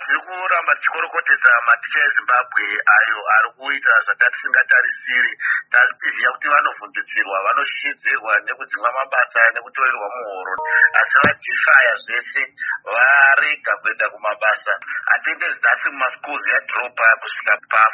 tiri kuramba tichikorokotedza maticha eZimbabwe ayo ari kuita zvatatisingatarisi tichiziva kuti vanovhundutsirwa, vanoshishidzirwa nekudzimwa mabasa nekutorerwa muhoro, asi vachishaya zvese varega kuenda kumabasa. Attendance nhasi mumaschools yadhiropa kusvika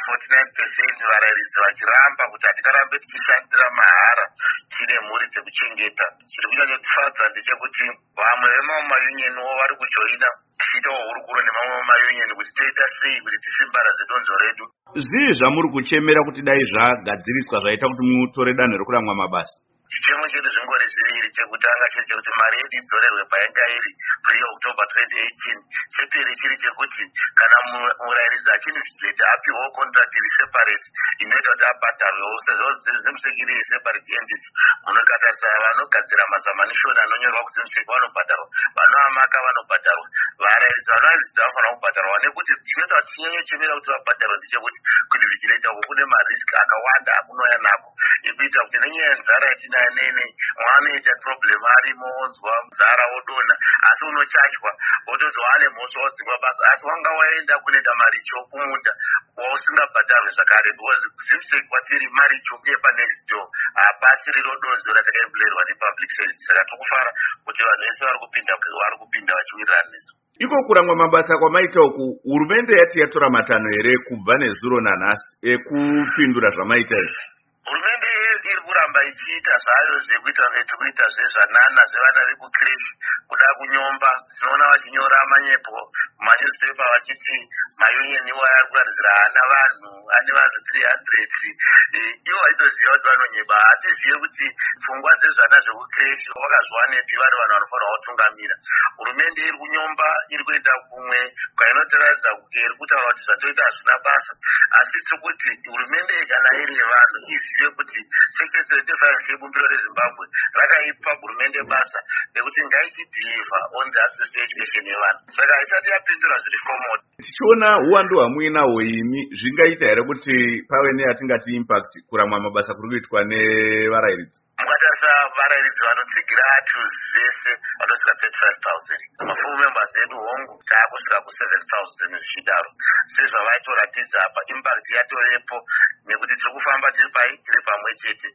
pa49%, varairidzi vachiramba kuti hatikarambe tichishandira mahara tine mhuri dzekuchengeta. Chiri kunyanyotifadza ndechekuti vamwe vemamwe mayunioniwo vari kujoina tichiitawo hurukuro nemamwe mayunioni kuti toita sei kuti tisimbaradze donzvo redu. Zvii zvamuri kuchemera kuti dai zvagadziriswa zvaita kuti mutore danho rekuramwa mabasa? Chichemo chedu zvingori zviviri. Chekutanga chiri chekuti mari yedu idzorerwe painga iri pre-October 2018. Chepiri chiri chekuti kana murairidzi achinivhizita apiwawo contract iri separate inoita kuti abhadharwewo sezvo zimusekiri iri separate entity. Munokatarisa vanogadzira mazamanishoni anonyorwa kuti zimuseki vanobhadharwa, vanoamaka vanobhadharwa, varairidzi vanoairidzi vanofanira kubhadharwa, nekuti chinoita kuti tinyanyechemera kuti vabhadharwa ndechekuti kunivhigileta uku kune marisk akawanda akunouya nako ekuita kuti nenyaya yenzara yatinayo nene mwanoita problem arimo onzwa muzara wodona, asi unochatywa wototi wane mhosva wodzingwa basa, asi wanga waenda kunoita maricho kumunda wausingabhadharwe zvakare because zimuseki kwatiri maricho uye panext door hapasi riro donzo ratakaemployerwa nepublic service. Saka tokufara kuti vanhu vese vari kupinda vachiwirirana nesu. Iko kuramwa mabasa kwamaita uku, hurumende yati yatora matanho here kubva nezuro nanhasi ekupindura zvamaita izvi? Hurumende iri kuramba ichiita zvayo zvekuita zvezvanana zvevana vekucreshi, kuda kunyomba. Tinoona vachinyora manyepo manyuzipepa vachiti mayunioni iwo ari kuratidzira hana vanhu ane vanhu 300. Iwo vaitoziva kuti vanonyeba, hatizive kuti pfungwa dzezvana zvekucreshi vakazviwanepi vari vanhu vanofanira kutungamira. Hurumende iri kunyomba, iri kuenda kumwe kwainotaradza kuti iri kutaura kuti zvatoita hazvina basa, asi tikuti hurumende kana iri yevanhu izive kuti section 75 yebumbiro reZimbabwe rakaipa hurumende basa rekuti ngaitidhiliva on the access to education yevanhu. Saka isati yapindura zviri formal. Tichiona uwandu hwamuinahwo imi, zvingaita here kuti pave neyatingati impact kuramwa mabasa kuri kuitwa nevarairidzi? Mukatarisa varairidzi vanotsigira atuzi vese vanosvika 35,000. Mafull members edu hongu taakusvika ku7,000 zvichidaro. Sezvavaitoratidza apa impact yatorepo nekuti tiri kufamba tiri pamwe chete.